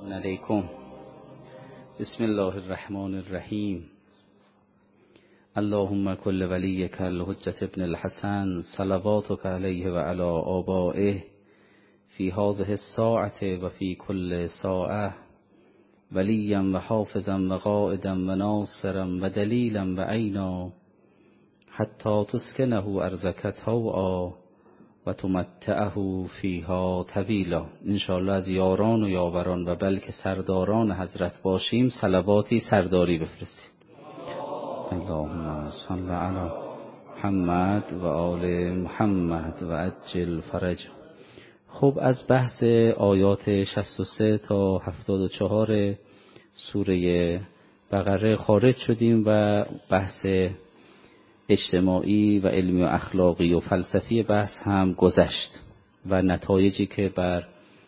علیکم. بسم الله الرحمن الرحیم. اللهم کل ولیک الحجة ابن الحسن صلواتک علیه و علی آبائه فی هذه الساعة و فی کل ساعة ولیا و حافظا و قائدا و ناصرا و دلیلا و عینا حتی تسکنه ارضک طوعا و تمتعه فیها طویلا. انشاءالله از یاران و یاوران و بلکه سرداران حضرت باشیم صلواتی سرداری بفرستیم. اللهم صل علی محمد و آل محمد و عجل فرج. خب از بحث آیات 63 تا 74 سوره بقره خارج شدیم و بحث اجتماعی و علمی و اخلاقی و فلسفی بحث هم گذشت و نتایجی که بر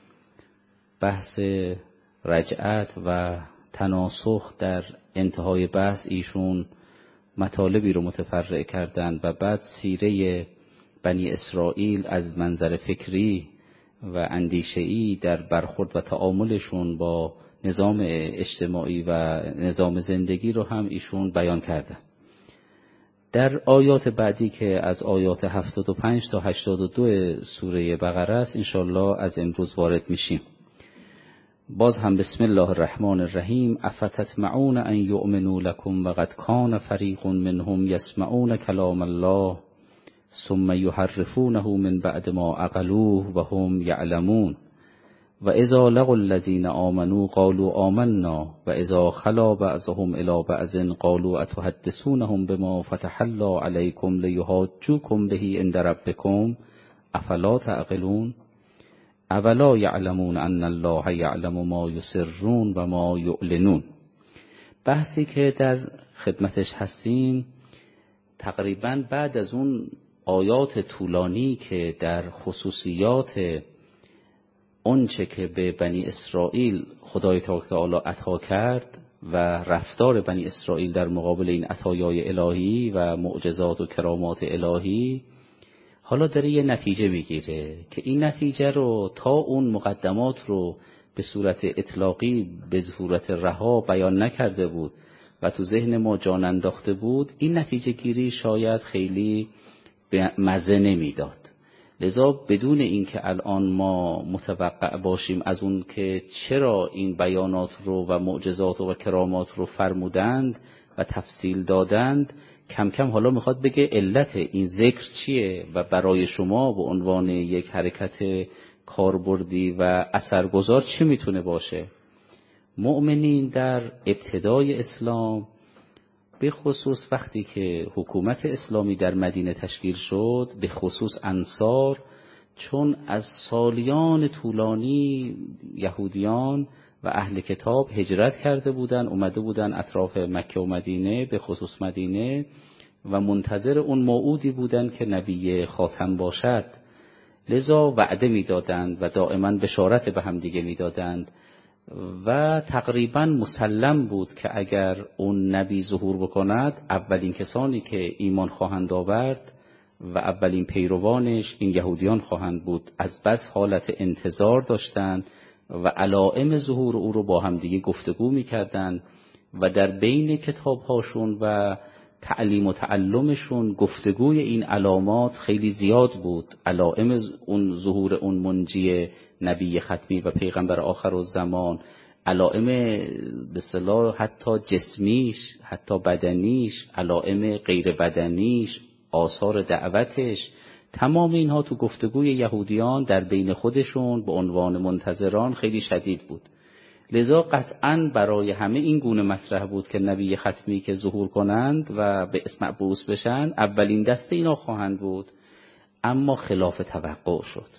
بحث رجعت و تناسخ در انتهای بحث ایشون مطالبی رو متفرع کردند و بعد سیره بنی اسرائیل از منظر فکری و اندیشه‌ای در برخورد و تعاملشون با نظام اجتماعی و نظام زندگی رو هم ایشون بیان کردند. در آیات بعدی که از آیات 75 تا 82 سوره بقره است انشاءالله از امروز وارد میشیم. باز هم بسم الله الرحمن الرحیم. افتطمعون ان یؤمنوا لکم وقد کان فریق منهم یسمعون کلام الله ثم یحرفونه من بعد ما عقلوه و هم یعلمون و اذا لقوا الذین آمنوا قالوا آمنا و اذا خلا بعضهم الی بعض قالوا اتحدثونهم بما فتح الله علیکم لیحاجوکم به عند ربکم افلا تعقلون اولا یعلمون ان الله یعلم ما یسرون و ما یعلنون. بحثی که در خدمتش هستیم تقریبا بعد از اون آیات طولانی که در خصوصیات اونچه که به بنی اسرائیل خدای تعالی عطا کرد و رفتار بنی اسرائیل در مقابل این عطایای الهی و معجزات و کرامات الهی، حالا داره یه نتیجه میگیره که این نتیجه رو تا اون مقدمات رو به صورت اطلاقی به صورت رها بیان نکرده بود و تو ذهن ما جان انداخته بود، این نتیجه گیری شاید خیلی مزه نمیداد. لذا بدون اینکه الان ما متوقع باشیم از اون که چرا این بیانات رو و معجزات و کرامات رو فرمودند و تفصیل دادند، کم کم حالا میخواد بگه علت این ذکر چیه و برای شما به عنوان یک حرکت کاربردی و اثرگذار چی میتونه باشه. مؤمنین در ابتدای اسلام به خصوص وقتی که حکومت اسلامی در مدینه تشکیل شد، به خصوص انصار، چون از سالیان طولانی یهودیان و اهل کتاب هجرت کرده بودن، اومده بودن اطراف مکه و مدینه، به خصوص مدینه، و منتظر اون موعودی بودن که نبی خاتم باشد، لذا وعده میدادند و دائما بشارت به هم دیگه میدادند و تقریبا مسلم بود که اگر اون نبی ظهور بکند اولین کسانی که ایمان خواهند آورد و اولین پیروانش این یهودیان خواهند بود. از بس حالت انتظار داشتند و علائم ظهور او رو با هم دیگه گفتگو میکردند و در بین کتابهاشون و تعلیم و تعلمشون گفتگوی این علامات خیلی زیاد بود. علائم اون ظهور اون منجی نبی ختمی و پیغمبر آخر الزمان، علائم به اصطلاح حتی جسمیش، حتی بدنیش، علائم غیر بدنیش، آثار دعوتش، تمام اینها تو گفتگوی یهودیان در بین خودشون به عنوان منتظران خیلی شدید بود. لذا قطعاً برای همه این گونه مطرح بود که نبی ختمی که ظهور کنند و به اسم مبعوث بشن اولین دسته اینا خواهند بود. اما خلاف توقع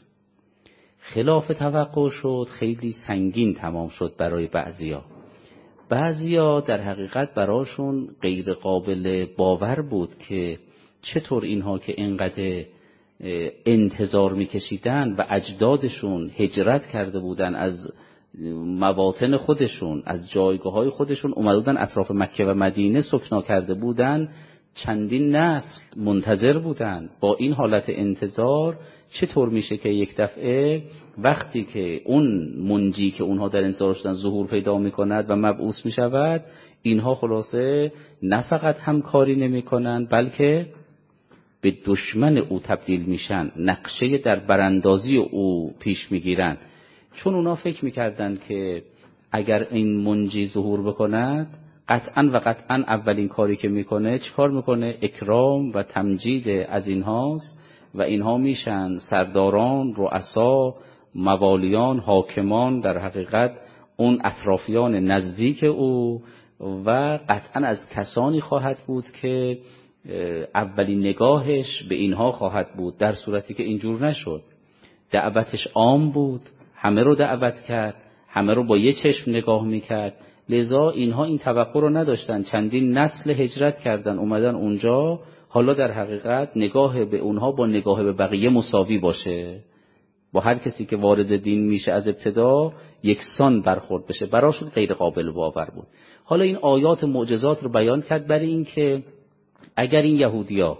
شد، خیلی سنگین تمام شد برای بعضیا در حقیقت براشون غیر قابل باور بود که چطور اینها که اینقدر انتظار میکشیدن و اجدادشون هجرت کرده بودن از مواطن خودشون، از جایگاه‌های خودشون، اومده بودن اطراف مکه و مدینه سکنا کرده بودن، چندین نسل منتظر بودن. با این حالت انتظار چطور میشه که یک دفعه وقتی که اون منجی که اونها در انتظار شدن ظهور پیدا میکند و مبعوث میشود، اینها خلاصه نه فقط همکاری نمیکنن بلکه به دشمن او تبدیل میشن، نقشه در براندازی او پیش میگیرن. چون اونا فکر میکردن که اگر این منجی ظهور بکند قطعا و قطعا اولین کاری که میکنه چیکار میکنه؟ اکرام و تمجید از اینهاست و اینها میشن سرداران، رؤسا، موالیان، حاکمان، در حقیقت اون اطرافیان نزدیک او و قطعا از کسانی خواهد بود که اولین نگاهش به اینها خواهد بود. در صورتی که اینجور نشد، دعوتش عام بود، همه رو دعوت کرد، همه رو با یه چشم نگاه میکرد، لذا اینها این توقع رو نداشتن. چندین نسل هجرت کردن اومدن اونجا، حالا در حقیقت نگاه به اونها با نگاه به بقیه مساوی باشه، با هر کسی که وارد دین میشه از ابتدا یکسان برخورد بشه، براشون غیر قابل باور بود. حالا این آیات معجزات رو بیان کرد برای این که اگر این یهودیا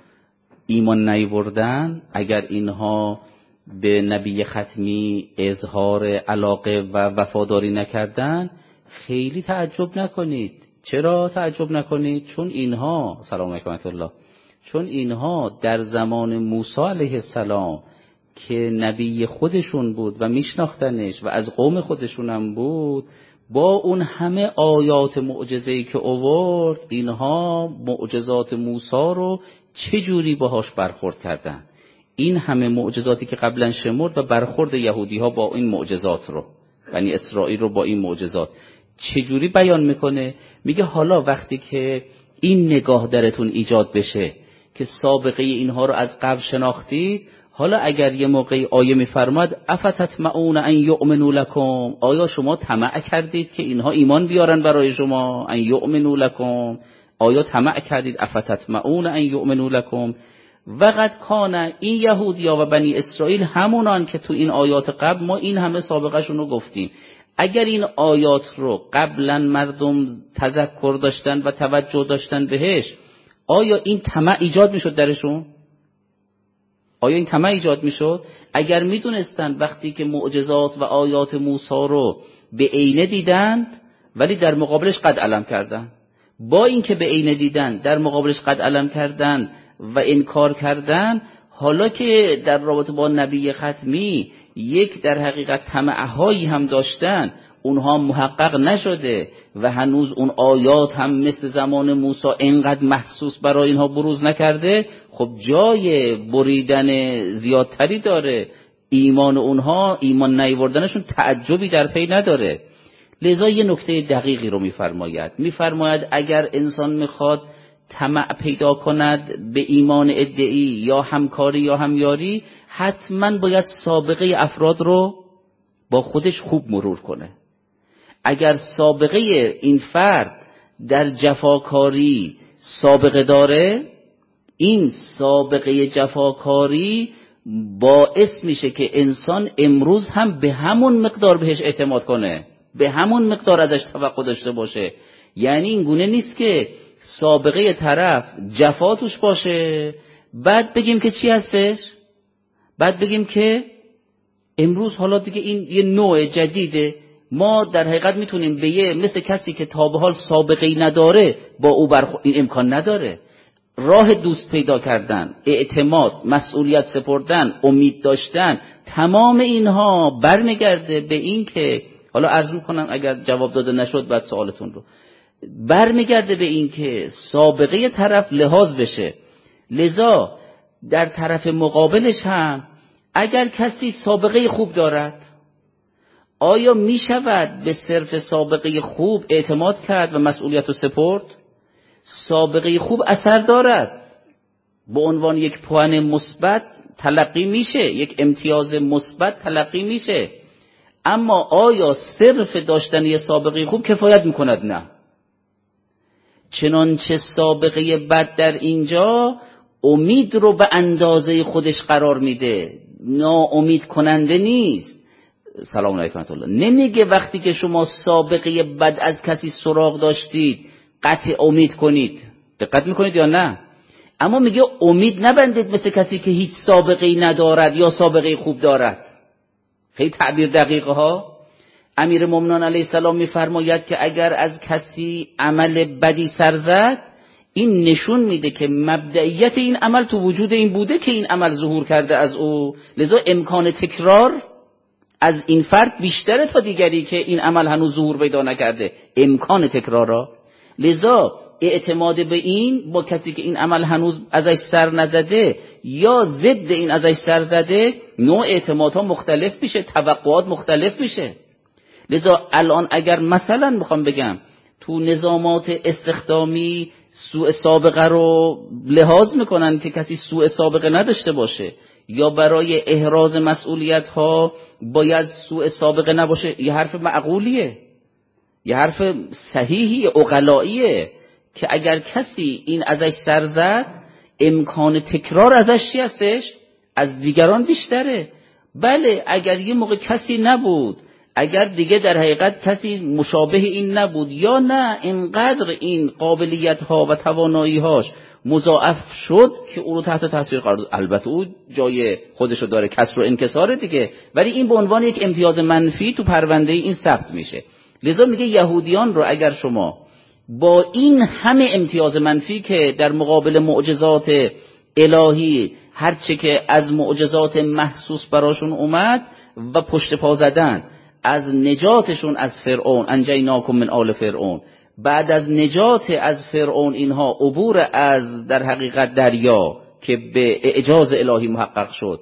ایمان نیاوردن، اگر اینها به نبی ختمی اظهار علاقه و وفاداری نکردن، خیلی تعجب نکنید. چرا تعجب نکنید؟ چون اینها سلام علیکم و الله، چون اینها در زمان موسی علیه السلام که نبی خودشون بود و میشناختنش و از قوم خودشون هم بود، با اون همه آیات معجزه‌ای که آورد، اینها معجزات موسی رو چه جوری باهاش برخورد کردن؟ این همه معجزاتی که قبلا شمرد و برخورد یهودی ها با این معجزات رو، بنی اسرائیل رو با این معجزات چه جوری بیان میکنه؟ میگه حالا وقتی که این نگاه درتون ایجاد بشه که سابقه اینها رو از قبل شناختید، حالا اگر یه موقعی آیه میفرماد افتطمعون ان یؤمنوا لکم، آیا شما طمع کردید که اینها ایمان بیارن برای شما؟ ان یؤمنوا لکم، آیا طمع کردید؟ افتطمعون ان یؤمنوا لکم وقد کان، این یهودیا و بنی اسرائیل همونان که تو این آیات قبل ما این همه سابقهشون رو گفتیم. اگر این آیات رو قبلا مردم تذکر داشتن و توجه داشتن بهش، آیا این طمع ایجاد میشد درشون؟ آیا این طمع ایجاد میشد؟ اگر میدونستن وقتی که معجزات و آیات موسی رو به عینه دیدند ولی در مقابلش قد علم کردن، با اینکه به عینه دیدن در مقابلش قد علم کردن و انکار کردن، حالا که در رابطه با نبی ختمی یک در حقیقت طمع‌هایی هم داشتن، اونها محقق نشده و هنوز اون آیات هم مثل زمان موسی اینقدر محسوس برای اینها بروز نکرده، خب جای بریدن زیادتری داره. ایمان اونها، ایمان نیاوردنشون تعجبی در پی نداره. لذا یه نکته دقیقی رو میفرماید اگر انسان میخواد طمع پیدا کند به ایمان ادعی یا همکاری یا همیاری، حتما باید سابقه افراد رو با خودش خوب مرور کنه. اگر سابقه این فرد در جفاکاری سابقه داره، این سابقه جفاکاری باعث میشه که انسان امروز هم به همون مقدار بهش اعتماد کنه، به همون مقدار ازش توقع داشته باشه. یعنی این گونه نیست که سابقه طرف جفا توش باشه بعد بگیم که چی هستش، بعد بگیم که امروز حالا دیگه این یه نوع جدیده، ما در حقیقت میتونیم به یه مثل کسی که تا به حال سابقه‌ای نداره با او این امکان نداره. راه دوست پیدا کردن، اعتماد، مسئولیت سپردن، امید داشتن، تمام اینها برمیگرده به این که، حالا عرض میکنم اگر جواب داده نشد بعد سوالتون رو، برمیگرده به این که سابقه طرف لحاظ بشه. لذا در طرف مقابلش هم اگر کسی سابقه خوب دارد، آیا می شود به صرف سابقه خوب اعتماد کرد و مسئولیت رو سپرد؟ سابقه خوب اثر دارد، به عنوان یک پوان مثبت تلقی میشه، یک امتیاز مثبت تلقی میشه، اما آیا صرف داشتن یه سابقه خوب کفایت میکند؟ نه. چنانچه سابقه بد در اینجا امید رو به اندازه خودش قرار میده، ناامید کننده نیست. سلام علیکم و الله. نمیگه وقتی که شما سابقه بد از کسی سراغ داشتید قطع امید کنید، دقت میکنید یا نه؟ اما میگه امید نبندید مثل کسی که هیچ سابقه‌ای ندارد یا سابقه خوب دارد. خیلی تعبیر دقیقه ها. امیرالمومنین علیه السلام میفرماید که اگر از کسی عمل بدی سر زد، این نشون میده که مبدئیت این عمل تو وجود این بوده که این عمل ظهور کرده از او، لذا امکان تکرار از این فرد بیشتره تا دیگری که این عمل هنوز ظهور پیدا نکرده، امکان تکرار را. لذا اعتماد به این با کسی که این عمل هنوز ازش سر نزده یا ضد این ازش سر زده، نوع اعتمادها مختلف میشه، توقعات مختلف میشه. لذا الان اگر مثلا میخوام بگم تو نظامات استخدامی سوء سابقه رو لحاظ میکنن که کسی سوء سابقه نداشته باشه، یا برای احراز مسئولیت ها باید سوء سابقه نباشه، یه حرف معقولیه، یه حرف صحیحی عقلاییه که اگر کسی این ازش سر زد، امکان تکرار ازش چی هستش؟ از دیگران بیشتره. بله اگر یه موقع کسی نبود، اگر دیگه در حقیقت کسی مشابه این نبود، یا نه اینقدر این قابلیت ها و توانایی هاش مضاعف شد که او رو تحت تاثیر قرار داد، البته او جای خودشو داره، کسر و انکسار دیگه، ولی این به عنوان یک امتیاز منفی تو پرونده این ثبت میشه. لذا میگه یهودیان رو اگر شما با این همه امتیاز منفی که در مقابل معجزات الهی هرچه که از معجزات محسوس براشون اومد و پشت پا زدن، از نجاتشون از فرعون، انجیناکم من آل فرعون، بعد از نجات از فرعون اینها عبور از در حقیقت دریا که به اعجاز الهی محقق شد،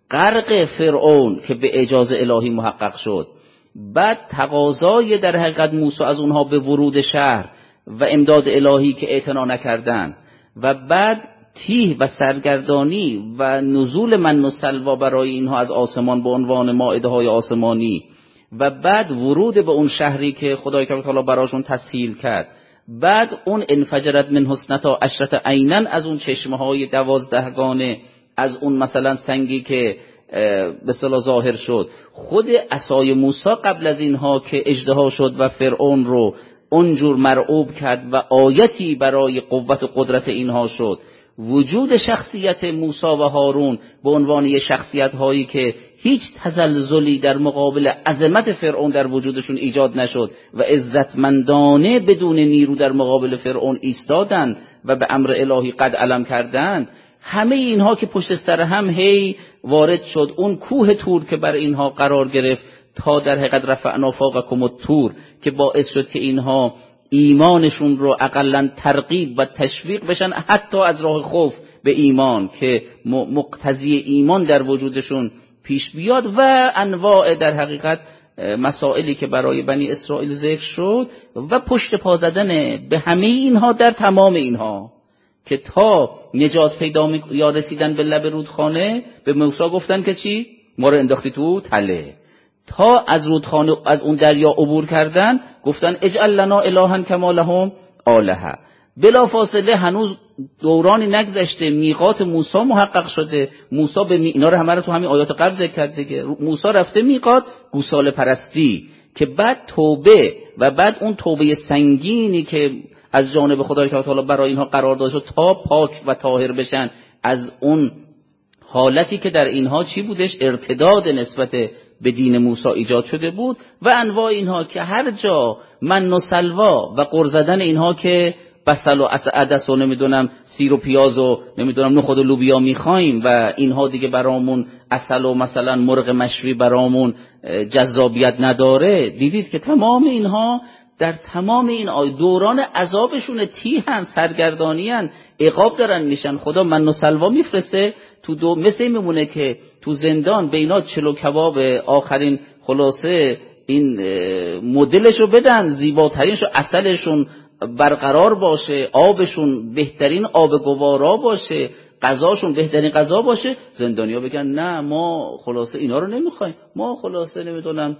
غرق فرعون که به اعجاز الهی محقق شد، بعد تقاضای در حقیقت موسی از اونها به ورود شهر و امداد الهی که اعتنا نکردن، و بعد تیه و سرگردانی و نزول من و سلوا برای اینها از آسمان به عنوان مائده های آسمانی، و بعد ورود به اون شهری که خدای تعالی براشون تسهیل کرد، بعد اون انفجرت من حسنتا عشرة عینا، از اون چشمه های 12 گانه، از اون مثلا سنگی که به اصطلاح ظاهر شد، خود عصای موسی قبل از اینها که اژدها شد و فرعون رو اونجور مرعوب کرد و آیتی برای قوت و قدرت اینها شد، وجود شخصیت موسی و هارون به عنوان یه شخصیت هایی که هیچ تزلزلی در مقابل عظمت فرعون در وجودشون ایجاد نشد و عزتمندانه بدون نیرو در مقابل فرعون ایستادن و به امر الهی قد علم کردن، همه اینها که پشت سر هم هی وارد شد اون کوه تور که بر اینها قرار گرفت، تا در حقیقت رفعنا فوقکم الطور که باعث شد که اینها ایمانشون رو اقلا ترغیب و تشویق بشن، حتی از راه خوف به ایمان که مقتضی ایمان در وجودشون پیش بیاد، و انواع در حقیقت مسائلی که برای بنی اسرائیل ذکر شد، و پشت پا زدن به همه اینها در تمام اینها که تا نجات پیدا یا رسیدن به لب رودخانه به موسی گفتن که چی؟ ما رو انداختی تو تله. تا از رودخانه از اون دریا عبور کردن گفتن اجعل لنا الها کما لهم آلهه. بلا فاصله هنوز دورانی نگذشته میقات موسی محقق شده. موسی به اینا رو همه رو تو همین آیات قبل ذکر کرد دیگه. موسی رفته میقات گوساله پرستی، که بعد توبه و بعد اون توبه سنگینی که از جانب خدای تعالی برای اینها قرار داده شد تا پاک و طاهر بشن از اون حالتی که در اینها چی بودش؟ ارتداد نسبت به دین موسی ایجاد شده بود، و انواع اینها که هر جا من و سلوا و قر زدن اینها که بسل و عدس و نمیدونم سیر و پیاز و نمیدونم نخود و لوبیا میخوایم و اینها دیگه برامون عسل و مثلا مرغ مشوی برامون جذابیت نداره، دیدید که تمام اینها در تمام این دوران عذابشون تیهن، سرگردانیان، عقاب دارن میشن. خدا من و سلوا میفرسته تو مثل این میمونه که تو زندان به اینا چلو کباب آخرین خلاصه این مدلشو بدن، زیباترینشو، عسلشون برقرار باشه، آبشون بهترین آب گوارا باشه، غذاشون بهترین غذا باشه. زندانیا بگن نه ما خلاصه اینا رو نمیخوایم، ما خلاصه نمیدونم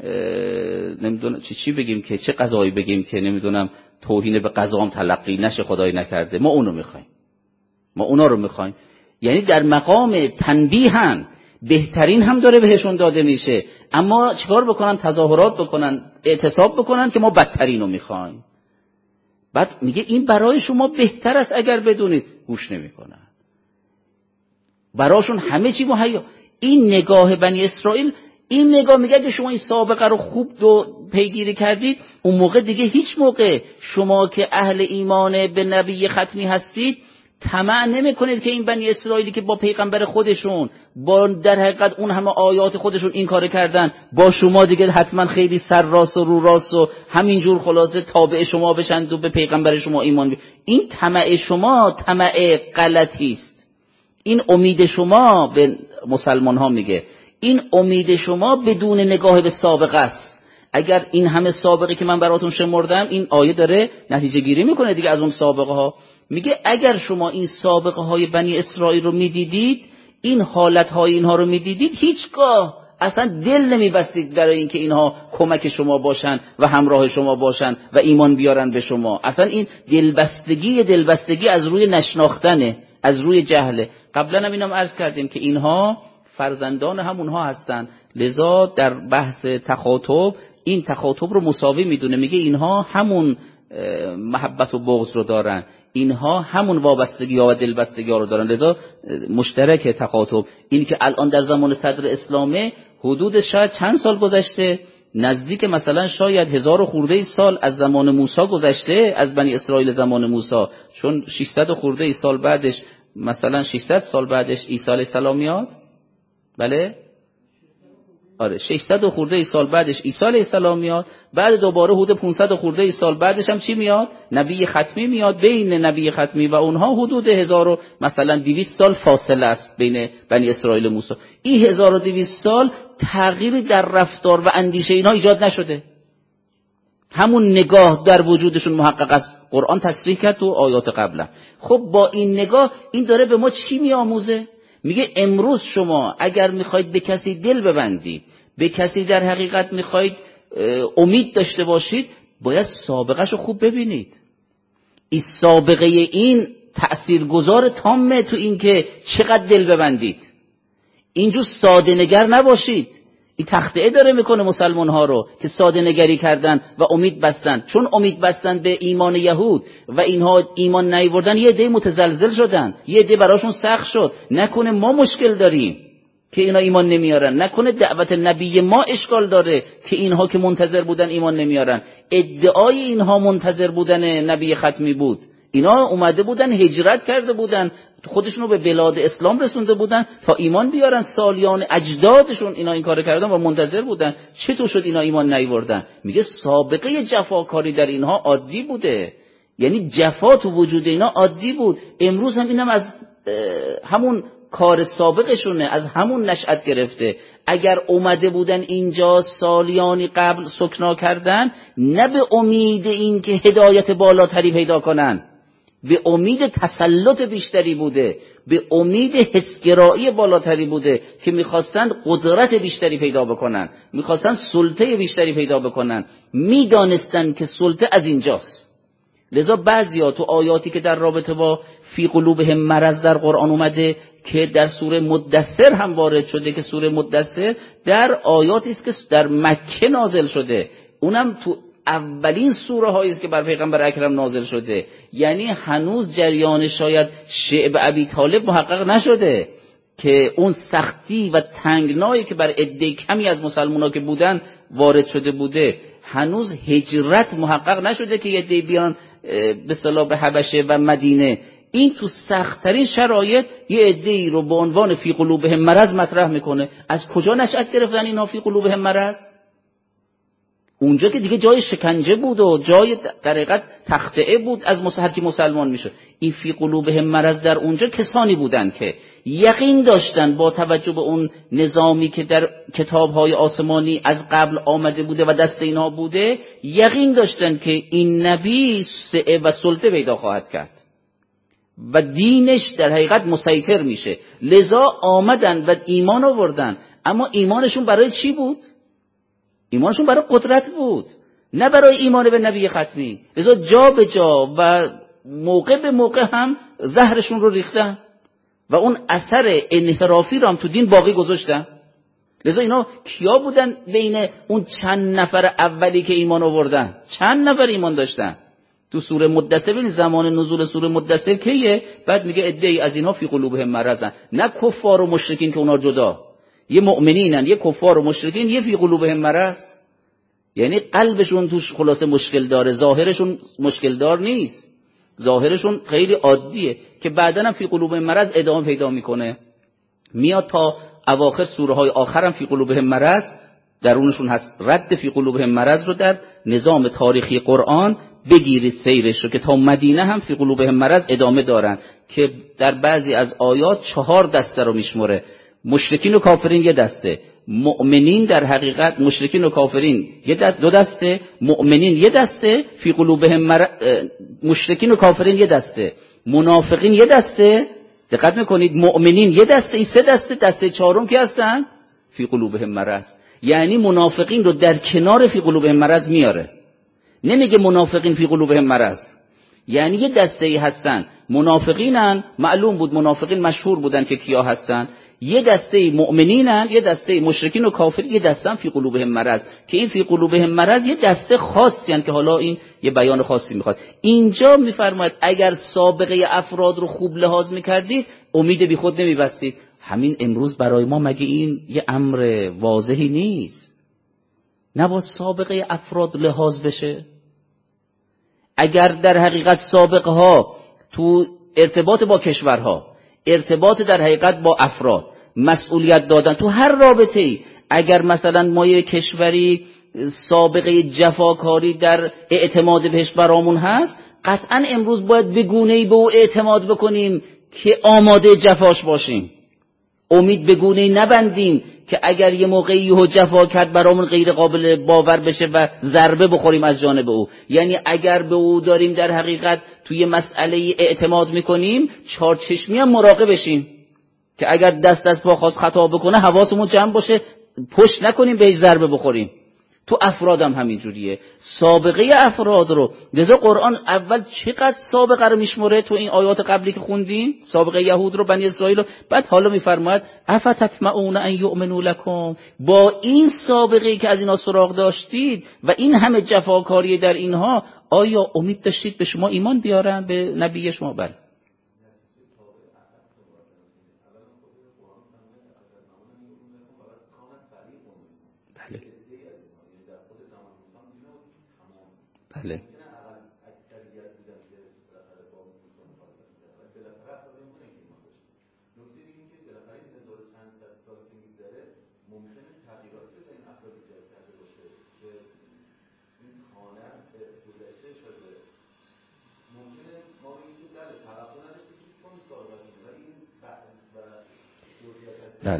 چی بگیم که چه غذایی بگیم که نمیدونم توهین به غذام تلقی نشه، خدای نکرده، ما اونو میخوایم، ما اونا رو میخوایم. یعنی در مقام تنبیهن، بهترین هم داره بهشون داده میشه، اما چیکار بکنن؟ تظاهرات بکنن، اعتصاب بکنن که ما بدترین رو میخوایم. بعد میگه این برای شما بهتر است اگر بدونید. گوش نمیکنن، براشون همه چی مهیا. این نگاه بنی اسرائیل، این نگاه میگه اگه شما این سابقه رو خوب پیگیری کردید، اون موقع دیگه هیچ موقع شما که اهل ایمان به نبی ختمی هستید طمع نمیکنید که این بنی اسرائیلی که با پیغمبر خودشون با در حقیقت اون همه آیات خودشون این کار کردن، با شما دیگه حتما خیلی سر راست و رو راست و همینجور خلاصه تابع شما بشن و به پیغمبر شما ایمان این طمع شما طمع غلطی است. این امید شما به مسلمان ها میگه، این امید شما بدون نگاه به سابقه است. اگر این همه سابقه که من براتون شمردم، این آیه داره نتیجه گیری میکنه دیگه از اون سابقه ها. میگه اگر شما این سابقه های بنی اسرائیل رو میدیدید، این حالت های اینها رو میدیدید، هیچگاه اصلا دل نمیبستید برای اینکه اینها کمک شما باشن و همراه شما باشن و ایمان بیارن به شما. اصلا این دلبستگی از روی نشناختنه، از روی جهله. قبلا هم اینم عرض کردیم که اینها فرزندان همونها هستن، لذا در بحث تخاطب این تخاطب رو مساوی میدونه. میگه اینها همون محبت و بغض رو دارن، اینها همون وابستگی ها و دلبستگی ها رو دارن، لذا مشترک تخاطب. این که الان در زمان صدر اسلامه حدود شاید چند سال گذشته، نزدیک مثلا شاید 1000 خورده سال از زمان موسی گذشته، از بنی اسرائیل زمان موسی، چون 600 خورده سال بعدش، مثلا 600 سال بعدش عیسی علیه السلام میاد. بله آره 600 خورده سال بعدش عیسی علیه السلام میاد، بعد دوباره حدود 500 خورده سال بعدش هم چی میاد؟ نبی ختمی میاد. بین نبی ختمی و اونها حدود 1000 مثلا 200 سال فاصله است بین بنی اسرائیل و موسی. این 1200 سال تغییری در رفتار و اندیشه اینها ایجاد نشده، همون نگاه در وجودشون محقق است. قرآن تصریح کرد تو آیات قبلا. خب با این نگاه این داره به ما چی میآموزه؟ میگه امروز شما اگر میخواید به کسی دل ببندید، به کسی در حقیقت میخواید امید داشته باشید، باید سابقه شو خوب ببینید. این سابقه این تأثیرگذار تامه تو این که چقدر دل ببندید. اینجور ساده نگر نباشید. این تخطئه داره میکنه مسلمان ها رو که ساده نگری کردن و امید بستن. چون امید بستن به ایمان یهود و اینها ایمان نیاوردن، یه عده متزلزل شدن، یه عده براشون سخت شد. نکنه ما مشکل داریم که اینا ایمان نمیارن، نکنه دعوت نبی ما اشکال داره که اینها که منتظر بودن ایمان نمیارن. ادعای اینها منتظر بودن نبی ختمی بود. اینا اومده بودن، هجرت کرده بودن، خودشونو به بلاد اسلام رسونده بودن تا ایمان بیارن. سالیان اجدادشون اینا این کارو کردن و منتظر بودن. چطور شد اینا ایمان نیاوردن؟ میگه سابقه جفاکاری در اینها عادی بوده، یعنی جفا تو وجود اینا عادی بود. امروز هم اینم از همون کار سابقشونه، از همون نشأت گرفته. اگر اومده بودن اینجا سالیانی قبل سکنا کردن، نه به امید این که هدایت بالاتری پیدا کنن، به امید تسلط بیشتری بوده، به امید حسگرایی بالاتری بوده که میخواستند قدرت بیشتری پیدا بکنن، میخواستند سلطه بیشتری پیدا بکنن، میدانستند که سلطه از اینجاست. لذا بعضیا تو آیاتی که در رابطه با فی قلوبهم مرض در قرآن اومده که در سوره مدثر هم وارد شده، که سوره مدثر در آیاتی است که در مکه نازل شده، اونم تو اولین سوره هایی است که بر پیغمبر اکرم نازل شده. یعنی هنوز جریان شاید شعب ابی طالب محقق نشده که اون سختی و تنگنایی که بر عده کمی از مسلمان‌ها که بودن وارد شده بوده. هنوز هجرت محقق نشده که عده بیان به اصطلاح به حبشه و مدینه. این تو سخت‌ترین شرایط یه عده‌ای رو به عنوان فی قلوبهم مرض مطرح میکنه. از کجا نشأت گرفتن اینا فی قلوبهم مرض؟ اونجا که دیگه جای شکنجه بود و جای در حقیقت تخطئه بود از هر کی مسلمان میشه. این فی قلوبهم مرض در اونجا کسانی بودن که یقین داشتن با توجه به اون نظامی که در کتاب‌های آسمانی از قبل آمده بوده و دست اینها بوده، یقین داشتن که این نبی سعه و سلطه پیدا خواهد کرد و دینش در حقیقت مسیطر میشه. لذا آمدن و ایمان آوردن. اما ایمانشون برای چی بود؟ ایمانشون برای قدرت بود، نه برای ایمان به نبی ختمی. لذا جا به جا و موقع به موقع هم زهرشون رو ریختن و اون اثر انحرافی رو هم تو دین باقی گذاشتن. لذا اینا کیا بودن بین اون چند نفر اولی که ایمان آوردن؟ چند نفر ایمان داشتن؟ تو سوره مدثر ببین زمان نزول سوره مدثر کیه؟ بعد میگه عده‌ای از اینها فی قلوبهم مرضن، نه کفار و مشرکین که اونا جدا، یه مؤمنینن، یه کفار و مشرکین، یه فی قلوبهم مرض، یعنی قلبشون توش خلاصه مشکل داره، ظاهرشون مشکل دار نیست، ظاهرشون خیلی عادیه که بعداً هم فی قلوبهم مرض ادامه پیدا میکنه، میاد تا اواخر سوره های آخر هم فی قلوبهم مرض درونشون هست. رد فی قلوبهم مرض رو در نظام تاریخی قرآن بگیرید سیرش رو که تا مدینه هم فی قلوبهم مرض ادامه دارن که در بعضی از آیات 4 دسته رو میشمره، مشرکین و کافرین یه دسته، مؤمنین در حقیقت مشرکین و کافرین دو دسته، مؤمنین یه دسته، فی قلوبهم مشرکین و کافرین یه دسته، منافقین یه دسته. دقت میکنید مؤمنین یه دسته، این 3 دسته، دسته چهارم کی هستن؟ فی قلوبهم مرض. یعنی منافقین رو در کنار فی قلوبهم مرض میاره، نمیگه منافقین فی قلوبهم مرض، یعنی یه دسته ای هستن منافقینن، معلوم بود منافقین مشهور بودن که کیا هستن، یه دسته مؤمنینن، یه دسته مشرکین و کافرین، یه دسته هم فی قلوبهم مرض که این فی قلوبهم مرض یه دسته خاصی هستن که حالا این یه بیان خاصی میخواد. اینجا میفرماید اگر سابقه افراد رو خوب لحاظ میکردید امید بی خود نمیبستید. همین امروز برای ما مگه این یه امر واضحی نیست؟ نباید سابقه افراد لحاظ بشه؟ اگر در حقیقت سابقه ها تو ارتباط با کشورها، ارتباط در حقیقت با افراد، مسئولیت دادن تو هر رابطه ای، اگر مثلا ما یه کشوری سابقه جفاکاری در اعتماد بهش برامون هست، قطعا امروز باید به گونه‌ای به او اعتماد بکنیم که آماده جفاش باشیم، امید به گونه‌ای نبندیم که اگر یه موقعی یهو جفا کرد برامون غیر قابل باور بشه و ضربه بخوریم از جانب او. یعنی اگر به او داریم در حقیقت توی مسئله اعتماد میکنیم، چارچشمی هم مراقب بشیم که اگر دست پا خواست خطا بکنه حواسمون جمع باشه، پشت نکنیم بهش ضربه بخوریم. تو افرادم همین جوریه، سابقه افراد رو، لذا قرآن اول چقدر سابقه رو میشمره تو این آیات قبلی که خوندیم، سابقه یهود رو، بنی اسرائیل رو، بعد حالا میفرماید افتطمعون ان یؤمنوا لکم، با این سابقه که از اینا سراغ داشتید و این همه جفاکاری در اینها، آیا امید داشتید به شما ایمان بیارن، به نبی شما؟ بله بله بله.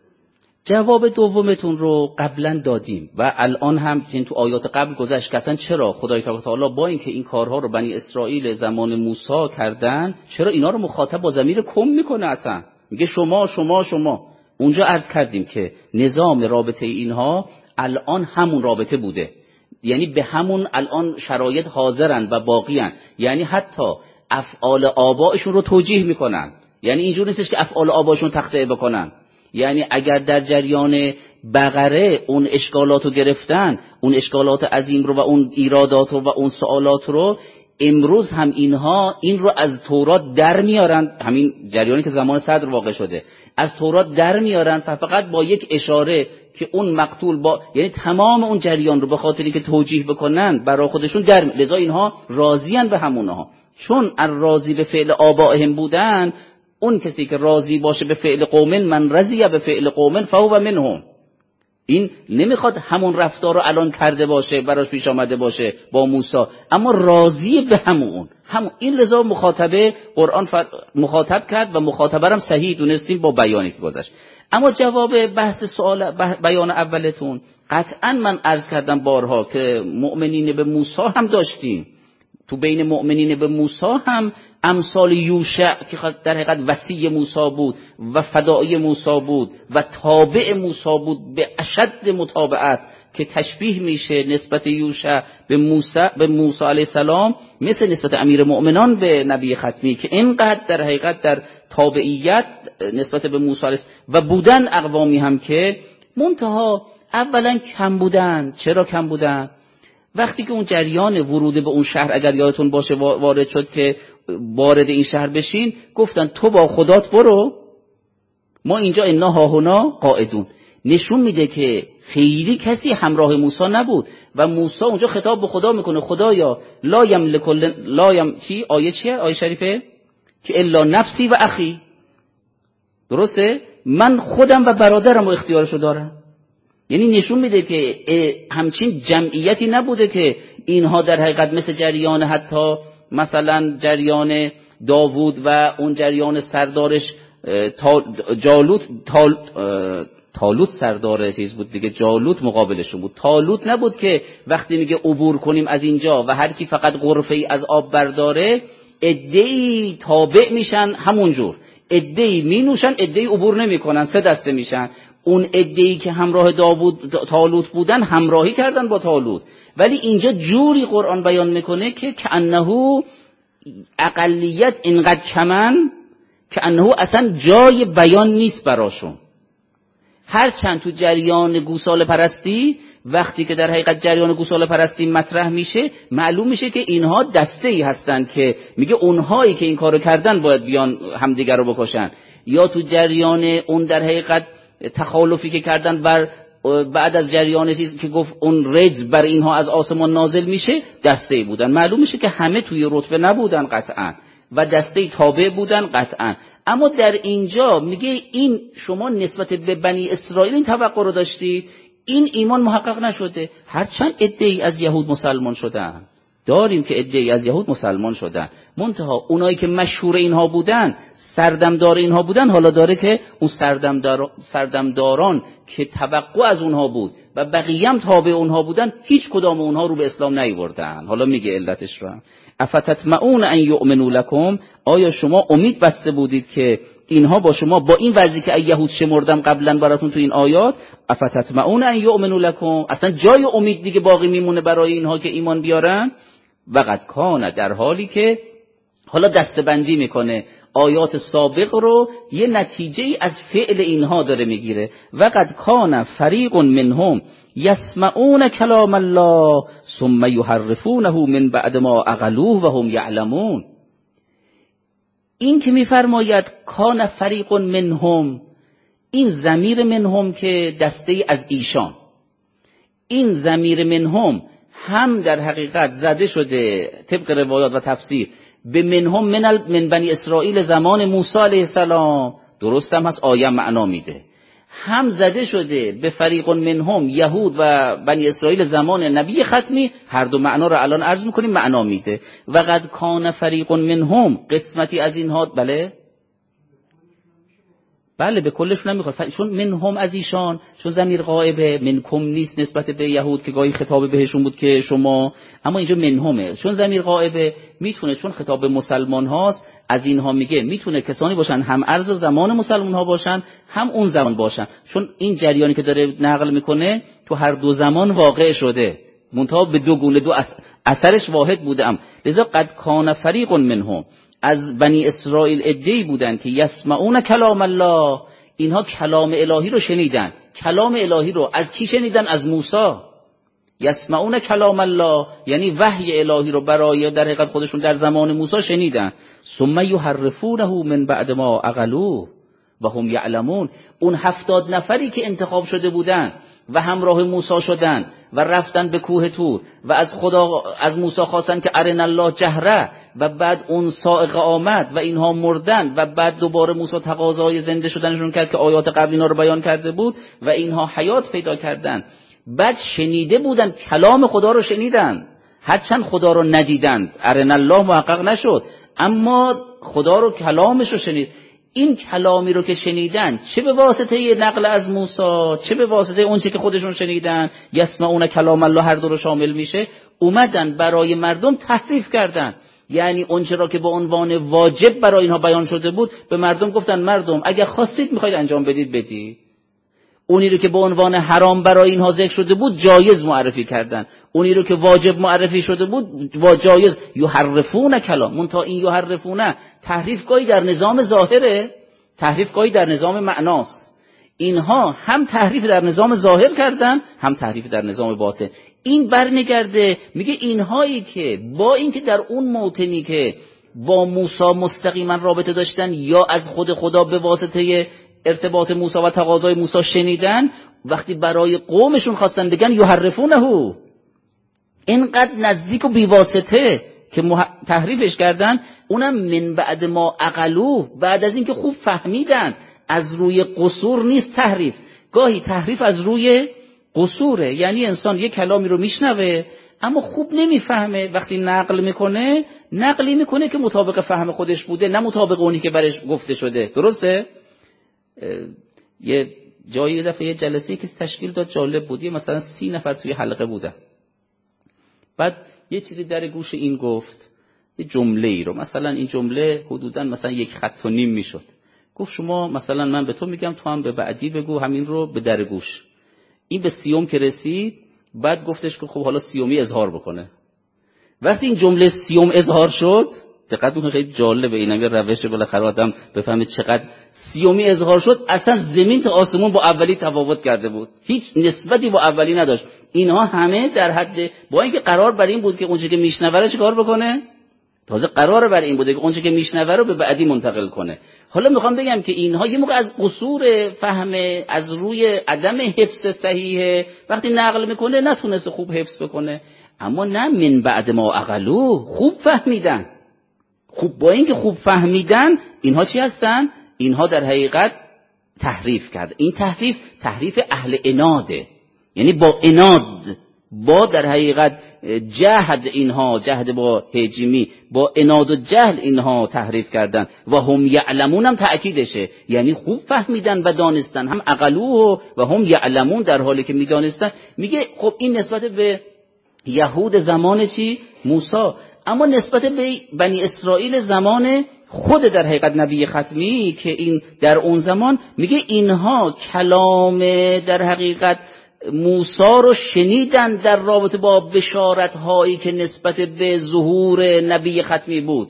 جواب دومتون رو قبلا دادیم و الان هم این تو آیات قبل گذشت که اصلا چرا خدای تعالی با اینکه این کارها رو بنی اسرائیل زمان موسی کردن، چرا اینا رو مخاطب با ضمیر کم میکنه؟ اصلا میگه شما شما شما. اونجا عرض کردیم که نظام رابطه اینها الان همون رابطه بوده، یعنی به همون الان شرایط حاضرن و باقیان، یعنی حتی افعال آبائشون رو توجیه میکنن، یعنی اینجور نیستش که افعال آبائشون تخطئه بکنن. یعنی اگر در جریان بقره اون اشکالات رو گرفتن، اون اشکالات عظیم رو و اون ایرادات رو و اون سوالات رو، امروز هم اینها این رو از تورات در میارن، همین جریانی که زمان صدر واقع شده از تورات در میارن، فقط با یک اشاره که اون مقتول با، یعنی تمام اون جریان رو به خاطری که توجیه بکنن برای خودشون در، لذا اینها راضیان به همونها، چون الراضی به فعل آبائهم بودن. اون کسی که راضی باشه به فعل قوم، من رضی به فعل قوم فهو منهم، این نمیخواد همون رفتار رو الان کرده باشه براش پیش آمده باشه با موسی، اما راضی به همون این. لذا مخاطبه قرآن مخاطب کرد و مخاطبه هم صحیح دونستیم با بیانی که گذشت. اما جواب بحث سوال بیان اولتون، قطعا من عرض کردم بارها که مؤمنین به موسی هم داشتیم، تو بین مؤمنین به موسی هم امثال یوشع که در حقیقت وصی موسی بود و فدایی موسی بود و تابع موسی بود به اشد متابعت، که تشبیه میشه نسبت یوشع به موسی علیه السلام مثل نسبت امیر مؤمنان به نبی ختمی که اینقدر در حقیقت در تابعیت نسبت به موسی علیه و بودن اقوامی هم که منتها اولا کم بودن. چرا کم بودن؟ وقتی که اون جریان ورود به اون شهر اگر یادتون باشه وارد شد که وارد این شهر بشین، گفتن تو با خدات برو، ما اینجا انا هاهنا قاعدون. نشون میده که خیلی کسی همراه موسی نبود و موسی اونجا خطاب به خدا میکنه خدایا لا یملک چی آیه چیه آیه شریفه که الا نفسی و اخی، درسته؟ من خودم و برادرم و اختیارشو دارم. یعنی نشون میده که همچین جمعیتی نبوده که اینها در حقیقت مثل جریان حتی مثلا جریان داوود و اون جریان سردارش طالوت سردار چیز بود دیگه، جالوت مقابلشون بود. طالوت نبود که وقتی میگه عبور کنیم از اینجا و هر کی فقط غرفه ای از آب برداره، عده‌ای تابع میشن همونجور، عده‌ای مینوشن، عده‌ای عبور نمیکنن، سه دسته میشن. اون عده‌ای که همراه طالوت بودن همراهی کردن با طالوت. ولی اینجا جوری قرآن بیان میکنه که کأنه اقلیت اینقدر کمن که انه اصلا جای بیان نیست براشون. هرچند تو جریان گوساله پرستی وقتی که در حقیقت جریان گوساله پرستی مطرح میشه، معلوم میشه که اینها دسته‌ای هستن که میگه اونهایی که این کارو کردن باید بیان همدیگر رو بکشن، یا تو جریان اون در حقیقت تخالفی که کردن بر بعد از جریان چیزی که گفت اون رجز بر اینها از آسمان نازل میشه، دسته‌ای بودن. معلوم میشه که همه توی رتبه نبودن قطعا و دسته‌ای تابع بودن قطعا. اما در اینجا میگه این شما نسبت به بنی اسرائیل این توقع رو داشتید، این ایمان محقق نشده. هرچند عده‌ای از یهود مسلمان شدن، داریم که عده‌ای از یهود مسلمان شدن، منتها اونایی که مشهور اینها بودن، سردمدار اینها بودن، حالا داره که اون سردمداران که توقع از اونها بود و بقیه هم تابع اونها بودن، هیچ کدام اونها رو به اسلام نیاوردن. حالا میگه علتش رو. افتطمعون ان یؤمنوا لکم، آیا شما امید بسته بودید که اینها با شما با این وضعی که یهود شمردم قبلا براتون تو این آیات، افتطمعون ان یؤمنوا لکم، اصلا جای امید دیگه باقی میمونه برای اینها که ایمان بیارن؟ وقد کان، در حالی که حالا دستبندی میکنه آیات سابق رو، یه نتیجه از فعل اینها داره میگیره. وقد کان فریق منهم یسمعون کلام الله ثم یحرفونه من بعد ما عقلوه و هم یعلمون. این که میفرماید کان فریق منهم، این ضمیر منهم که دسته از ایشان، این ضمیر منهم هم در حقیقت زده شده طبق روایات و تفسیر به منهم من بنی اسرائیل زمان موسی علیه السلام، درست هم هست، آیه معنا میده. هم زده شده به فریق منهم یهود و بنی اسرائیل زمان نبی ختمی، هر دو معنا رو الان عرض میکنیم، معنا میده. و قد کان فریق منهم، قسمتی از اینها، بله به کلشون هم میخواد، چون منهم از ایشان، چون ضمیر غائبه، منکم نیست نسبت به یهود که گاهی خطاب بهشون بود که شما، اما اینجا منهمه چون ضمیر غائبه، میتونه چون خطاب به مسلمان هاست از اینها میگه، میتونه کسانی باشن هم ارز زمان مسلمان ها باشن هم اون زمان باشن، چون این جریانی که داره نقل میکنه تو هر دو زمان واقع شده، منتها به دو گونه، دو اثرش واحد بوده. لذا قد کان فریق منهم، از بنی اسرائیل عده‌ای بودن که یسمعون کلام الله، اینها کلام الهی رو شنیدن. کلام الهی رو از کی شنیدن؟ از موسی. یسمعون کلام الله یعنی وحی الهی رو برای در حقیقت خودشون در زمان موسی شنیدن. ثم یحرفونه من بعد ما عقلوه و هم یعلمون. اون 70 نفری که انتخاب شده بودن و همراه موسی شدن و رفتن به کوه طور و از خدا از موسی خواستن که ارنا الله جهره، و بعد اون صاعقه آمد و اینها مردن و بعد دوباره موسی تقاضای زنده شدنشون کرد که آیات قبل اینا رو بیان کرده بود و اینها حیات پیدا کردن. بعد شنیده بودن، کلام خدا رو شنیدن، هرچند خدا رو ندیدند، ارنا الله محقق نشد، اما خدا رو کلامش رو شنید. این کلامی رو که شنیدن، چه به واسطه نقل از موسی، چه به واسطه اون چه که خودشون شنیدن، یسمعون کلام الله هر دو رو شامل میشه، اومدن برای مردم تحریف کردن. یعنی اون چرا که به عنوان واجب برای اینها بیان شده بود، به مردم گفتن مردم اگر خواستید میخواید انجام بدید. اونی رو که به عنوان حرام برای اینها ذکر شده بود جایز معرفی کردن، اونی رو که واجب معرفی شده بود جایز. یحرفون کلام، منتها این یحرفونه تحریف گاهی در نظام ظاهره، تحریف گاهی در نظام معناست. اینها هم تحریف در نظام ظاهر کردن، هم تحریف در نظام باطن. این برمیگرده میگه اینهایی که با اینکه در اون موطنی که با موسی مستقیما رابطه داشتن یا از خود خدا به واسطه ارتباط موسی و تقاضای موسی شنیدن، وقتی برای قومشون خواستن بگن یحرفونه، اینقدر نزدیک و بیواسطه که تحریفش کردن، اونم من بعد ما عقلو، بعد از اینکه خوب فهمیدن. از روی قصور نیست تحریف، گاهی تحریف از روی قصوره، یعنی انسان یک کلامی رو میشنوه اما خوب نمیفهمه، وقتی نقل میکنه نقلی میکنه که مطابق فهم خودش بوده، نه مطابق اونی که برش گفته شده. درسته؟ یه جایی یه دفعه یه جلسه‌ای که تشکیل داد جالب بود، مثلا 30 نفر توی حلقه بودن، بعد یه چیزی در گوش این گفت، یه جمله‌ای رو، مثلا این جمله حدوداً مثلا 1.5 خط میشد. گفت شما مثلا من به تو میگم، تو هم به بعدی بگو همین رو به در گوش. این به 30م که رسید، بعد گفتش که خب حالا 30می اظهار بکنه. وقتی این جمله 30م اظهار شد، دقت کنید خیلی جالبه، اینا یه روش بالاخره آدم بفهمه چقدر 30می اظهار شد، اصلا زمین تا آسمون با اولی تفاوت کرده بود، هیچ نسبتی با اولی نداشت. اینها همه در حد، با اینکه قرار بر این بود که اونچه که میشنوه چیکار بکنه، تازه قرار بر این بوده که اونچه که میشنوه رو به بعدی منتقل کنه. حالا میخوام بگم که اینها یه موقع از قصور فهم، از روی عدم حفظ صحیح، وقتی نقل میکنه نتونست خوب حفظ بکنه. اما نه، من بعد ما عقلو، خوب فهمیدن. خوب، با اینکه خوب فهمیدن، اینها چی هستن؟ اینها در حقیقت تحریف کرد. این تحریف اهل عناده، یعنی با عناد، با در حقیقت جهد، اینها جهد با هجیمی، با عناد و جهل اینها تحریف کردن. و هم یعلمون هم تأکیدشه، یعنی خوب فهمیدن و دانستن، هم عقلو و هم یعلمون، در حالی که میدانستن. میگه خب این نسبت به یهود زمان چی؟ موسی. اما نسبت به بنی اسرائیل زمان خود در حقیقت نبی ختمی که این در اون زمان، میگه اینها کلام در حقیقت موسی رو شنیدن در رابطه با بشارت هایی که نسبت به ظهور نبی ختمی بود،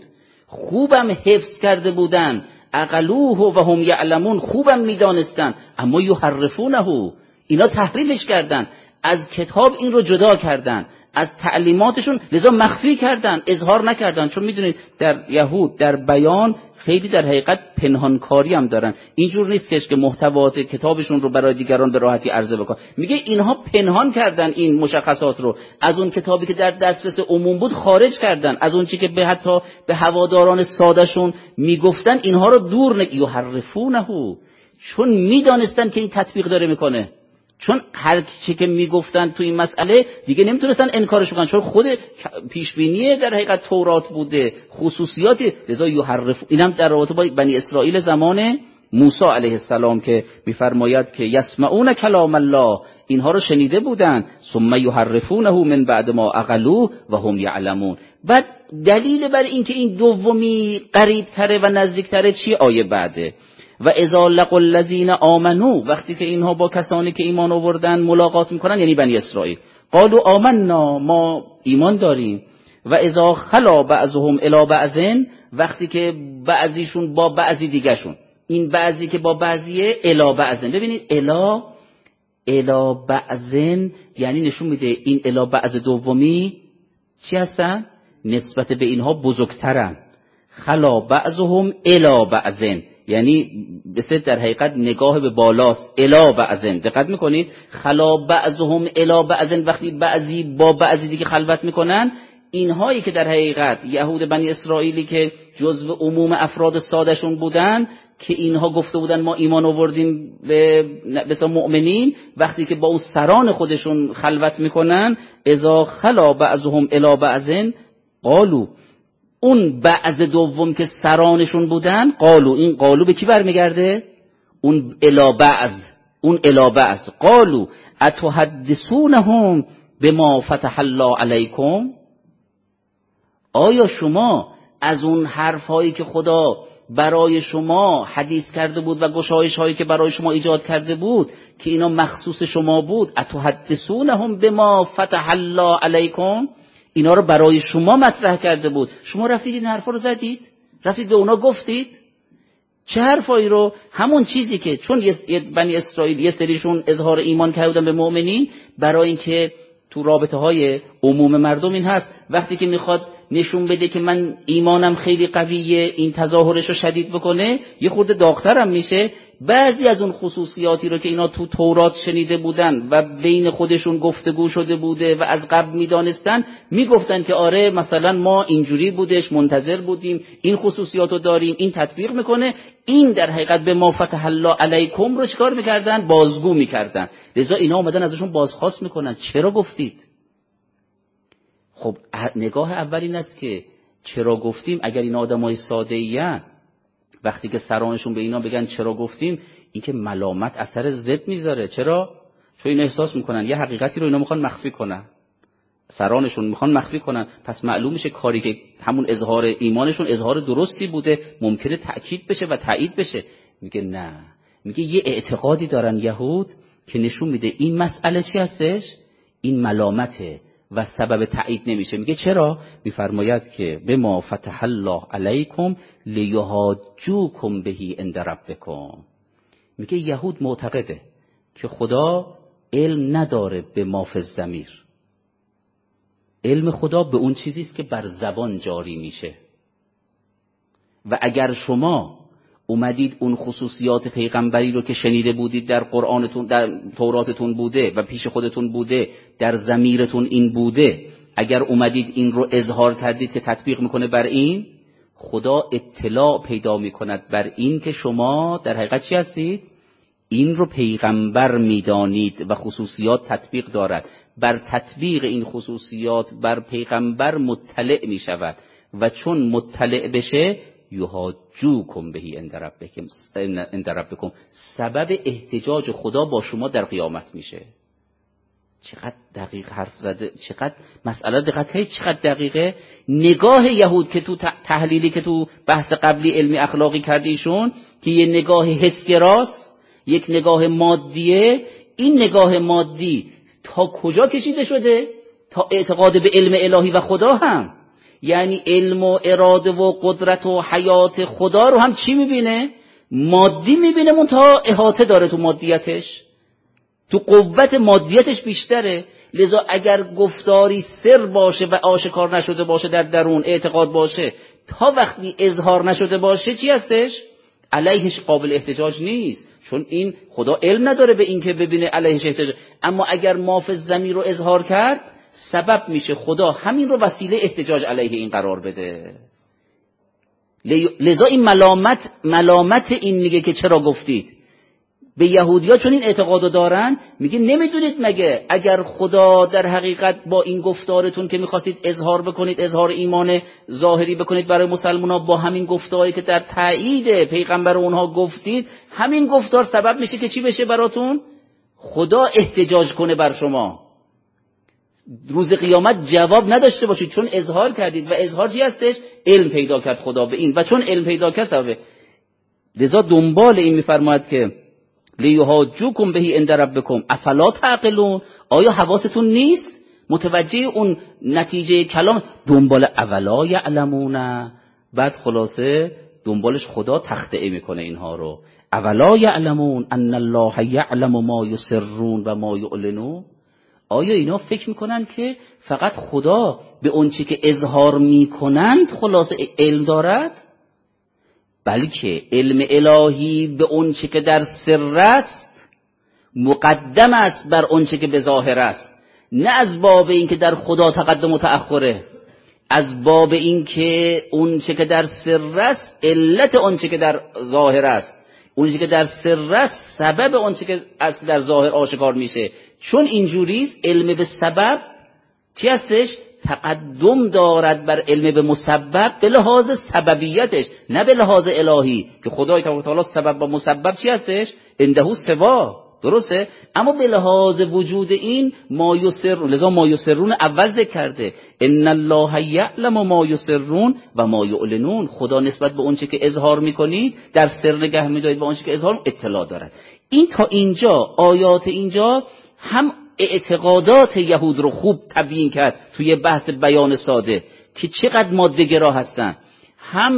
خوبم حفظ کرده بودن، عقلوه و هم یعلمون، خوبم میدانستن. اما یحرفونه، اینا تحریفش کردن، از کتاب این رو جدا کردن، از تعلیماتشون، لذا مخفی کردن، اظهار نکردن. چون میدونید در یهود در بیان خیلی در حقیقت پنهانکاری هم دارن، اینجور نیست که محتویات کتابشون رو برای دیگران به راحتی عرضه بکنن. میگه اینها پنهان کردن این مشخصات رو، از اون کتابی که در دسترس عموم بود خارج کردن، از اون چی که به حتی به هواداران سادهشون میگفتن اینها رو دور یحرفونه، چون میدانستن که این تطبیق داره میکنه. چون هر چی که میگفتن تو این مسئله دیگه نمیتونستن انکارش بکنن، چون خود پیشبینی در حقیقت تورات بوده، خصوصیاتی. لذا یحرف، اینم در رابطه با بنی اسرائیل زمان موسی علیه السلام که میفرماید که یسمعون کلام الله، اینها رو شنیده بودن، ثم یحرفونه من بعد ما عقلوه و هم یعلمون. بعد دلیل بر این که این دومی قریب تره و نزدیک تره چی؟ آیه بعده. و اذا لقوا الذین آمنوا، وقتی که اینها با کسانی که ایمان آوردن ملاقات میکنن، یعنی بنی اسرائیل، قالوا آمنا، ما ایمان داریم. و اذا خلا بعضهم الی بعض، وقتی که بعضیشون با بعضی دیگهشون، این بعضی که با بعضیه الی بعض، ببینید الی بعض یعنی نشون میده این الی بعض دومی چی هستن؟ نسبت به اینها بزرگترن. خلا بعضهم الی بعض یعنی بسید در حقیقت نگاه به بالاست. الی بعضن، دقت میکنید؟ خلا بعضهم الی بعضن، وقتی بعضی با بعضی دیگه خلوت میکنن، اینهایی که در حقیقت یهود بنی اسرائیلی که جزو عموم افراد سادشون بودن، که اینها گفته بودن ما ایمان آوردیم به مؤمنین، وقتی که با اون سران خودشون خلوت میکنن، اذا خلا بعضهم الی بعضن قالوا، اون بعض دوم که سرانشون بودن، قالو، این قالو به کی برمیگرده؟ اون الی بعض، اون الی بعض. قالو اتحدثونهم بما فتح الله علیکم، آیا شما از اون حرفایی که خدا برای شما حدیث کرده بود و گشایش هایی که برای شما ایجاد کرده بود که اینا مخصوص شما بود، اتحدثونهم بما فتح الله علیکم، اینا رو برای شما مطرح کرده بود، شما رفتید این حرفا رو زدید، رفتید به اونا گفتید؟ چه حرفایی رو؟ همون چیزی که چون بنی اسرائیل یه سریشون اظهار ایمان کردن به مؤمنین، برای اینکه تو رابطه های عموم مردم این هست وقتی که میخواد نشون بده که من ایمانم خیلی قویه، این تظاهرش رو شدید بکنه، یه خورده داغ‌ترم میشه. بعضی از اون خصوصیاتی رو که اینا تو تورات شنیده بودن و بین خودشون گفتگو شده بوده و از قبل میدانستن، میگفتن که آره مثلا ما اینجوری بودش، منتظر بودیم، این خصوصیات رو داریم، این تطبیق میکنه. این در حقیقت به ما فتح الله علیکم رو چیکار میکردن؟ بازگو میکردن. لذا اینا اومدن ازشون بازخواست میکنن چرا گفتید؟ خب نگاه اول این است که چرا گفتیم. اگر این آدمای ساده ایه، وقتی که سرانشون به اینا بگن چرا گفتیم، این که ملامت اثر ضد میذاره. چرا؟ چون این احساس میکنن یه حقیقتی رو اینا میخوان مخفی کنن، سرانشون میخوان مخفی کنن، پس معلوم میشه کاری که همون اظهار ایمانشون اظهار درستی بوده ممکنه تأکید بشه و تایید بشه. میگه نه، میگه یه اعتقادی دارن یهود که نشون میده این مسئله چی هستش؟ این ملامته و سبب تایید نمیشه. میگه چرا؟ میفرماید که بما فتح الله علیکم لیحاجوکم بهی عند ربکم. میگه یهود معتقده که خدا علم نداره به ما فی الضمیر. علم خدا به اون چیزی است که بر زبان جاری میشه. و اگر شما اومدید اون خصوصیات پیغمبری رو که شنیده بودید در قرآنتون، در توراتتون بوده و پیش خودتون بوده، در ضمیرتون این بوده، اگر اومدید این رو اظهار کردید که تطبیق میکنه بر این، خدا اطلاع پیدا میکند بر این که شما در حقیقت چی هستید؟ این رو پیغمبر میدانید و خصوصیات تطبیق دارد. بر تطبیق این خصوصیات بر پیغمبر مطلع میشود و چون مطلع بشه یحاجوکم بهی عند ربکم، سبب احتجاج خدا با شما در قیامت میشه. چقدر دقیق حرف زده، چقدر مسئله دقت کنید، چقدر دقیقه. نگاه یهود که تو تحلیلی که تو بحث قبلی علمی اخلاقی کردیشون که یه نگاه حسگراست، یک نگاه مادیه، این نگاه مادی تا کجا کشیده شده؟ تا اعتقاد به علم الهی و خدا هم. یعنی علم و اراده و قدرت و حیات خدا رو هم چی میبینه؟ مادی میبینه، منتها احاطه داره تو مادیتش، تو قوت مادیتش بیشتره. لذا اگر گفتاری سر باشه و آشکار نشده باشه در درون اعتقاد باشه، تا وقتی اظهار نشده باشه چی هستش؟ علیهش قابل احتجاج نیست، چون این خدا علم نداره به این که ببینه علیهش احتجاج. اما اگر ما فی الضمیر رو اظهار کرد، سبب میشه خدا همین رو وسیله احتجاج علیه این قرار بده. لذا این ملامت این میگه که چرا گفتید. به یهودیا چون این اعتقادو دارن، میگه نمیدونید مگه اگر خدا در حقیقت با این گفتارتون که میخواستید اظهار بکنید، اظهار ایمان ظاهری بکنید برای مسلمان ها، با همین گفتاری که در تایید پیغمبر اونها گفتید، همین گفتار سبب میشه که چی بشه براتون؟ خدا احتجاج کنه بر شما، روز قیامت جواب نداشته باشید، چون اظهار کردید. و اظهار چی هستش؟ علم پیدا کرد خدا به این، و چون علم پیدا کرد سبب. لذا دنبال این میفرماید که لیحاجوکم بهی عند ربکم افلا تعقلون. آیا حواستون نیست متوجه اون نتیجه کلام؟ دنبال اولا یعلمون، بعد خلاصه دنبالش خدا تخطئه میکنه اینها رو. اولا یعلمون ان الله یعلم ما یسرون و ما یعلنون. آیا اینا فکر میکنن که فقط خدا به اون چی که اظهار میکنند خلاصه علم دارد؟ بلکه علم الهی به اون چی که در سر است مقدم است بر اون چی که به ظاهر است. نه از باب این که در خدا تقدم و تأخره، از باب این که اون چی که در سر است علت اون چی که در ظاهر است، اون چی که در سر است سبب اون چی که از در ظاهر آشکار میشه. چون اینجوریست، علم به سبب چی هستش؟ تقدم دارد بر علم به مسبب به لحاظ سببیتش، نه به لحاظ الهی که خدای تعالی سبب و مسبب چی هستش؟ عنده سوا، درسته؟ اما به لحاظ وجود این ما یسرون، لذا ما یسرون اول ذکر کرده، ان الله یعلم ما یسرون و ما یعلنون. خدا نسبت به اون چه که اظهار میکنید در سر نگه میدارید، به اون چه که اظهار اطلاع دارد. این تا اینجا آیات اینجا هم اعتقادات یهود رو خوب تبیین کرد توی بحث بیان ساده که چقدر ماده‌گرا هستن، هم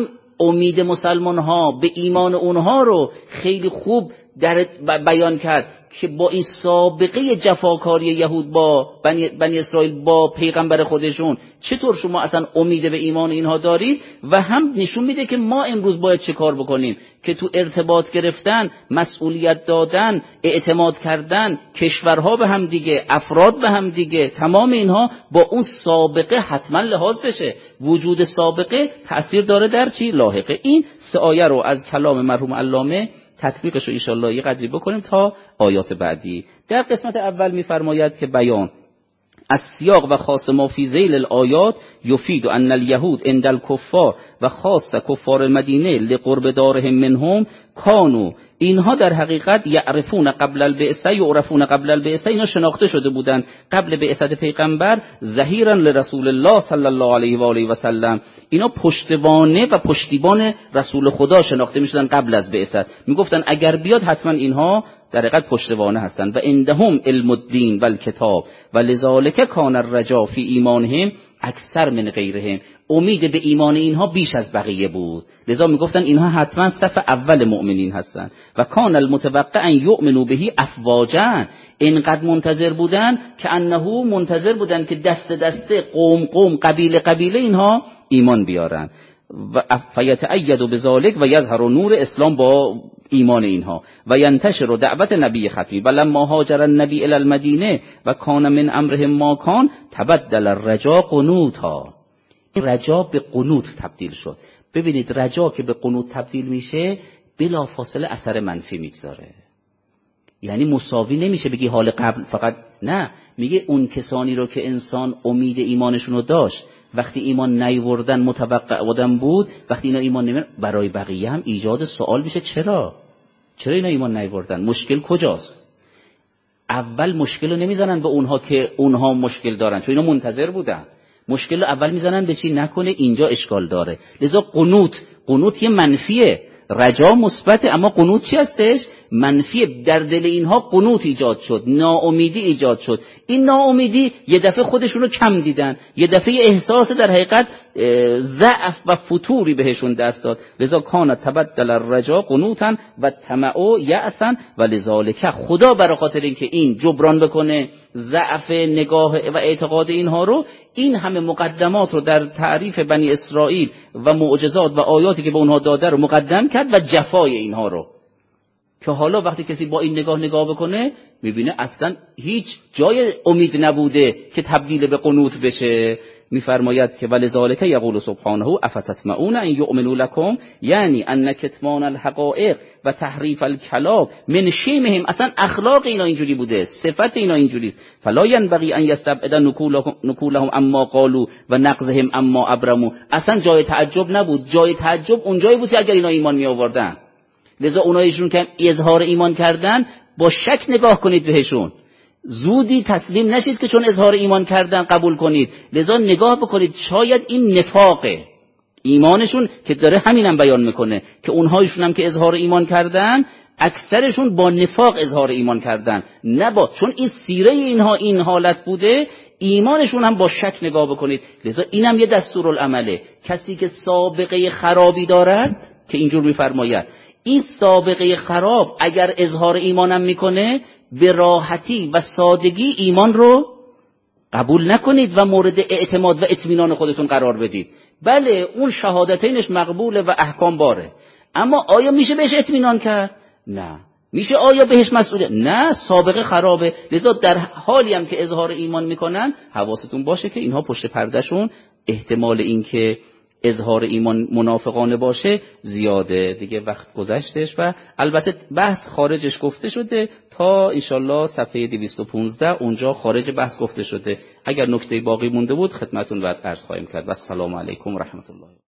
امید مسلمان ها به ایمان اونها رو خیلی خوب در بیان کرد که با این سابقه جفاکاری یهود با بنی اسرائیل با پیغمبر خودشون چطور شما اصلا امید به ایمان اینها دارید، و هم نشون میده که ما امروز باید چه کار بکنیم که تو ارتباط گرفتن، مسئولیت دادن، اعتماد کردن، کشورها به هم دیگه، افراد به هم دیگه، تمام اینها با اون سابقه حتما لحاظ بشه. وجود سابقه تأثیر داره در چی؟ لاحقه. این 3 آیه رو از کلام مرحوم علامه تطبیقش رو انشالله یه قدری بکنیم تا آیات بعدی. در قسمت اول میفرماید که بیان السیاق و خاص ما فی ذیل الآیات یفید ان الیهود عند الکفار و خاص کفار المدینه لقرب دارهم منهم کانوا، اینها در حقیقت یعرفون قبل البعثه، یعرفون قبل البعثه، اینا شناخته شده بودن قبل بعثت پیغمبر، ظهیرا لرسول الله صلی الله علیه و آله و سلم، اینا پشتوانه و پشتیبان رسول خدا شناخته میشدن قبل از بعثت. میگفتن اگر بیاد حتما اینها در حقیقت پشتوانه هستند. و عندهم علم الدین و الکتاب و لذالک کان الرجا فی ایمانهم اکثر من غیرهم، امید به ایمان اینها بیش از بقیه بود، لذا میگفتن اینها حتما صف اول مؤمنین هستند. و کان المتوقع ان یؤمنوا به افواجا، اینقدر منتظر بودن که انه منتظر بودن که دست دسته، قوم قوم، قبیله قبیله اینها ایمان بیارن. و فیتأید بذالک و یظهر نور اسلام با ایمان اینها و ینتشر دعوت نبی ختمی. و لما هاجر النبی الی المدینه و کان من امرهم ما کان تبدل الرجا قنوطا، رجا به قنوط تبدیل شد. ببینید رجا که به قنوط تبدیل میشه بلا فاصله اثر منفی میگذاره، یعنی مساوی نمیشه بگی حال قبل فقط، نه، میگه اون کسانی رو که انسان امید ایمانشون رو داشت وقتی ایمان نیوردن متوقع بودن بود، وقتی اینا ایمان نمیارن برای بقیه هم ایجاد سوال میشه چرا اینا ایمان نیوردن، مشکل کجاست؟ اول مشکل رو نمیزنن به اونها که اونها مشکل دارن، چون اینا منتظر بودن، مشکل رو اول میزنن به چی؟ نکنه اینجا اشکال داره. لذا قنوط یه منفیه، رجا مثبته، اما قنوط چی هستش؟ منفیه. در دل اینها قنوط ایجاد شد، ناامیدی ایجاد شد. این ناامیدی یه دفعه خودشون رو کم دیدن، یه دفعه احساس در حقیقت ضعف و فتوری بهشون دست داد. لذا کان تبدل الرجا قنوطا و طمع یأسا و لذالک، خدا برای خاطر اینکه این جبران بکنه ضعف نگاه و اعتقاد اینها رو، این همه مقدمات رو در تعریف بنی اسرائیل و معجزات و آیاتی که به اونها داده رو مقدم کرد و جفای اینها رو، که حالا وقتی کسی با این نگاه بکنه میبینه اصلا هیچ جای امید نبوده که تبدیل به قنوط بشه. میفرماید که ولذالک یقول سبحانه افتطمعون ان یؤمنوا لکم، یعنی ان کتمان الحقائق و تحریف الکلام من شیمهم، اصلا اخلاق اینا اینجوری بوده، صفت اینا اینجوریست. فلا ینبغی ان یستبعد نکولهم اما قالوا و نقضهم اما ابرموا، اصلا جای تعجب نبود، جای تعجب اونجایی بود که اگر اینا ایمان می آوردن. لذا اونایشون که اظهار ایمان کردن با شک نگاه کنید بهشون، زودی تسلیم نشید که چون اظهار ایمان کردن قبول کنید. لذا نگاه بکنید شاید این نفاقه ایمانشون که داره همینم بیان میکنه که اونهایشون هم که اظهار ایمان کردن اکثرشون با نفاق اظهار ایمان کردن، نه با، چون این سیره اینها این حالت بوده، ایمانشون هم با شک نگاه بکنید. لذا اینم یه دستورالعمله، کسی که سابقه خرابی دارد که اینجور میفرماید این سابقه خراب اگر اظهار ایمانم میکنه به راحتی و سادگی ایمان رو قبول نکنید و مورد اعتماد و اطمینان خودتون قرار بدید. بله اون شهادتینش مقبوله و احکام باره، اما آیا میشه بهش اطمینان کرد؟ نه. میشه آیا بهش مسئولیت؟ نه، سابقه خرابه. لذا در حالی هم که اظهار ایمان میکنن حواستون باشه که اینها پشت پردهشون احتمال این که اظهار ایمان منافقانه باشه زیاده. دیگه وقت گذشتش و البته بحث خارجش گفته شده تا انشالله صفحه 215 اونجا خارج بحث گفته شده. اگر نکته باقی مونده بود خدمتون بعد عرض خواهیم کرد. و السلام علیکم و رحمت الله.